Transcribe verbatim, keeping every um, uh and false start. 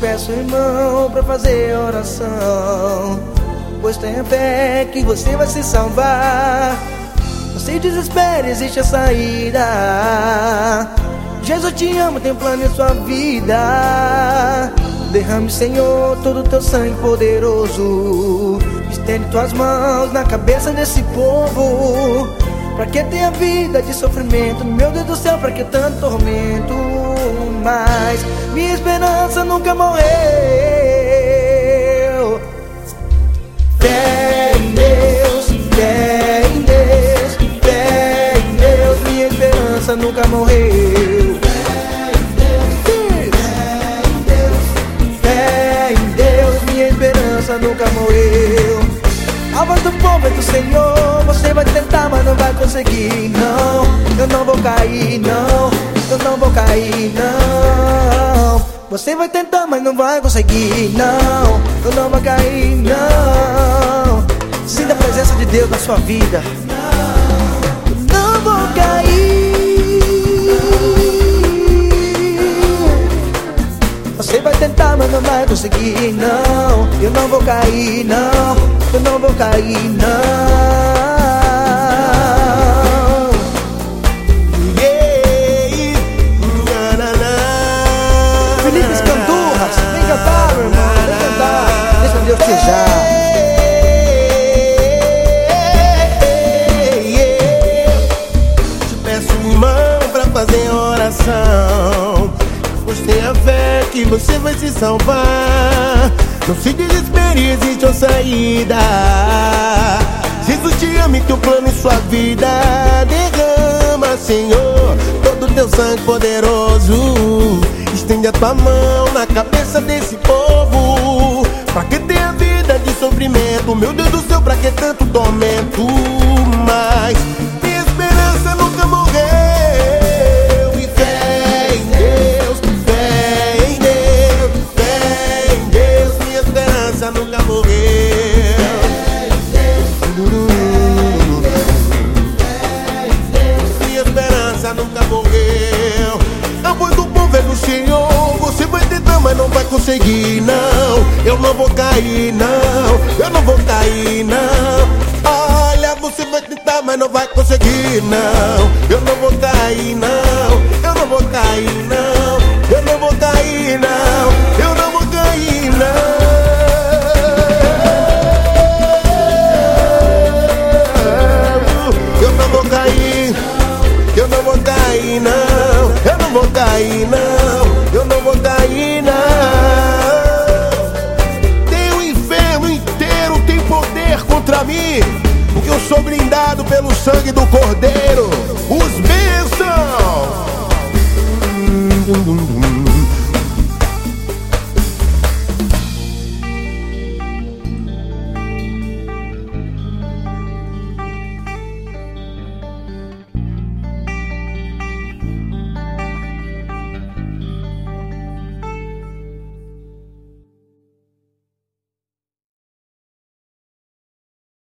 peço, irmão, pra fazer oração, pois tenha fé que você vai se salvar. Não se desespere, existe a saída. Jesus te ama, tem plano em sua vida. Derrame, Senhor, todo o teu sangue poderoso. Estende tuas mãos na cabeça desse povo, pra que tenha vida de sofrimento. Meu Deus do céu, pra que tanto tormento? Mas minha esperança nunca morreu. Fé em Deus, fé em Deus, fé em Deus. Minha esperança nunca morreu. Fé em Deus, fé em Deus, minha esperança nunca morreu. A voz do povo é do Senhor. Você vai tentar, mas não vai conseguir, não. Eu não vou cair, não. Eu não vou cair, não. Você vai tentar, mas não vai conseguir, não. Eu não vou cair, não. Sinta a presença de Deus na sua vida. Eu não vou cair. Você vai tentar, mas não vai conseguir, não. Eu não vou cair, não. Eu não vou cair, não. Felipe Escandurras, vem cantar, meu irmão, vem cantar. Deixa Deus te usar. Te peço, irmão, pra fazer oração, pois tenha fé que você vai se salvar. Não se desespere, existe uma saída. Jesus te ama e tem um plano em sua vida. Derrama, Senhor, todo o teu sangue poderoso. Estende a tua mão na cabeça desse povo, pra que tenha vida de sofrimento. Meu Deus do céu, pra que tanto tormento? Mas minha esperança nunca morreu. E fé em Deus, fé em Deus, fé em Deus, minha esperança nunca morreu. Minha esperança nunca morreu. A voz do povo é do Senhor. Você vai tentar, mas não vai conseguir, não. Eu não vou cair, não. Eu não vou cair, não. Olha, você vai tentar, mas não vai conseguir, não. Eu não vou cair, não. Eu não vou cair, não. Eu não vou cair, não. Eu não vou cair, não. Eu não vou cair. Eu não vou cair, não. Eu não vou cair, não. Eu não vou cair, não. Tem o inferno inteiro, tem poder contra mim, porque eu sou blindado pelo sangue do Cordeiro.